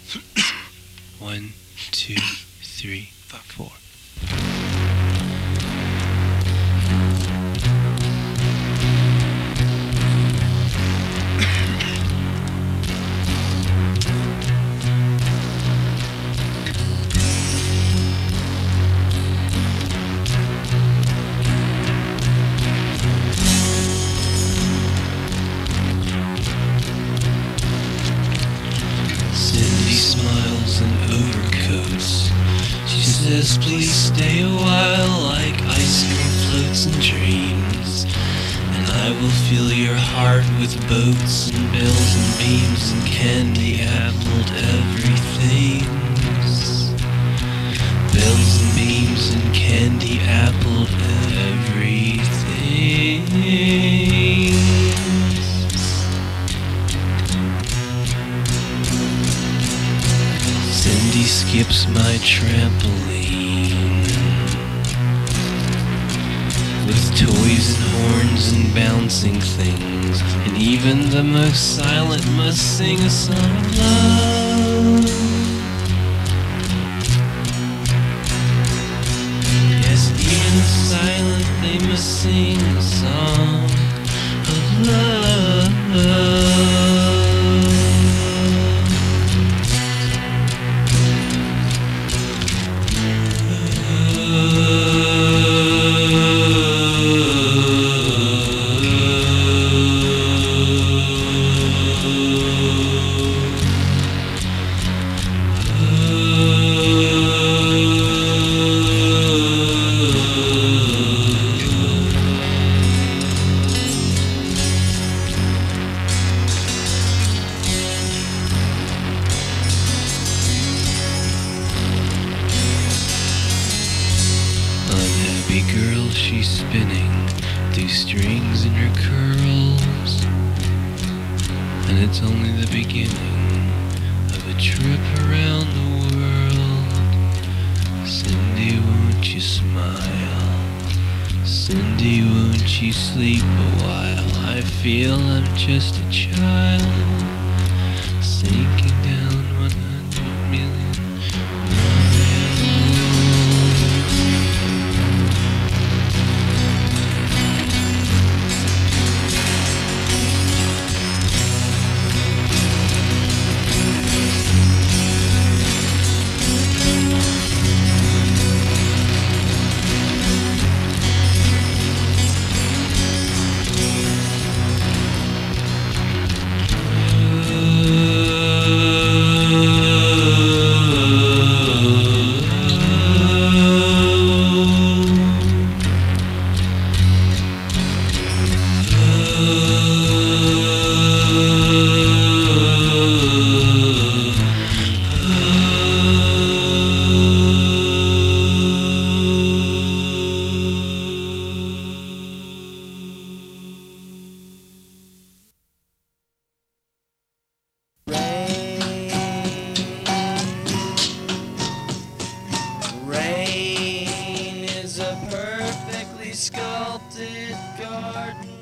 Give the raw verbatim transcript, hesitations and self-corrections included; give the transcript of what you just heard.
One, two, three, four. Cindy smiles in overcoats. She says, please stay a while, like ice cream floats and dreams. And I will fill your heart with boats and bells and beams and candy appled everythings. Bells and beams and candy appled everything. Cindy skips my trampoline with toys and horns and bouncing things, and even the most silent must sing a song of love. Yes, even the silent, they must sing a song of love. Unhappy girl, she's spinning these strings in her curls, and it's only the beginning of a trip around the world. Cindy, won't you smile? Cindy, won't you sleep a while? I feel I'm just a child, sinking down one hundred million miles. Rain is a perfectly sculpted garden